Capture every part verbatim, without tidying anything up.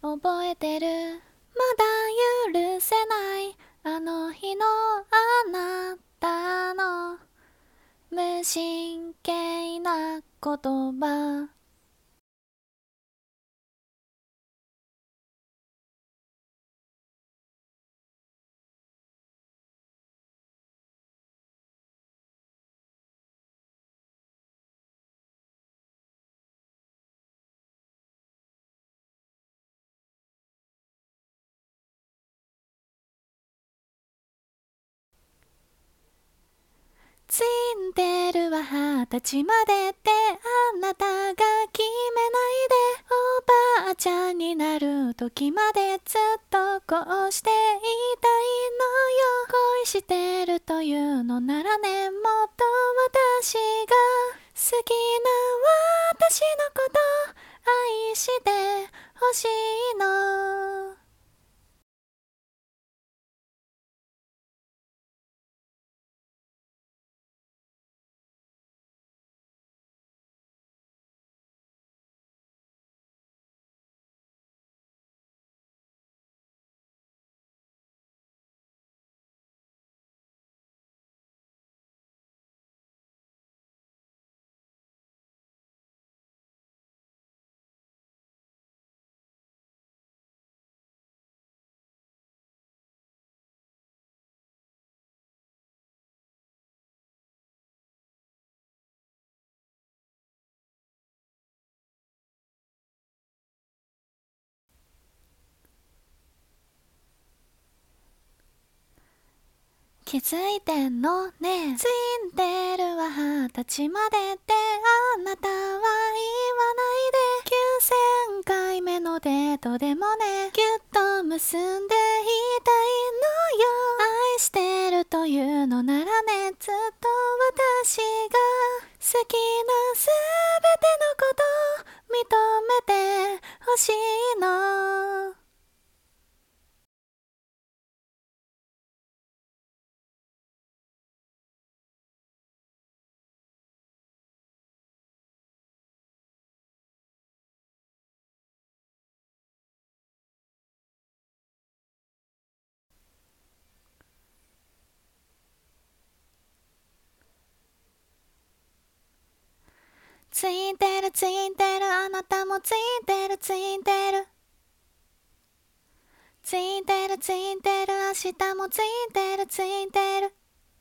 覚えてる。まだ許せないあの日のあなたの無神経な言葉。ツインテールは二十歳までってあなたが決めないで、おばあちゃんになる時までずっとこうしていたいのよ。恋してるというのならね、もっと私が好きな私のこと愛してほしいの。気づいてんのね。ツインテールは二十歳までってあなたは言わないで。きゅうせんかいめのデートでもね、ぎゅっと結んでいたいのよ。愛してるというのならね、ずっと私が好きなすべてのこと認めてほしいの。ツインテールツインテールあなたもツインテールツインテールツインテールツインテール明日もツインテールツインテール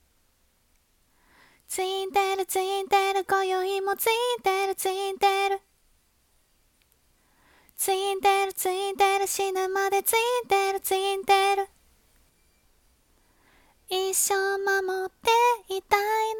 ツインテールツインテール今宵もツインテールツインテールツインテールツインテール死ぬまでツインテールツインテール一生守っていたいの。